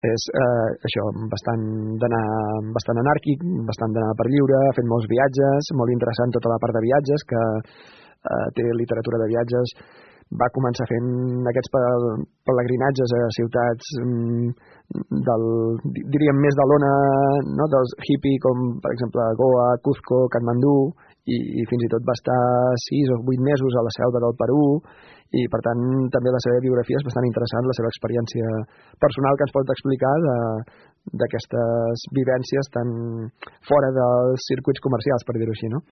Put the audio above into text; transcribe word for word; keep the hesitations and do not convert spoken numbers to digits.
És eh, això, bastant d'anar bastant anàrquic, bastant d'anar per lliure, ha fet molts viatges, molt interessant tota la part de viatges, que eh, té literatura de viatges. Va començar fent aquests pelegrinatges a ciutats del, diríem, més de l'ona, no? Dels hippie, com per exemple Goa, Cuzco, Katmandú, i, i fins i tot va estar sis o vuit mesos a la selva del Perú, i per tant també la seva biografia és bastant interessant, la seva experiència personal que ens pot explicar de, d'aquestes vivències tan fora dels circuits comercials, per dir-ho així, no?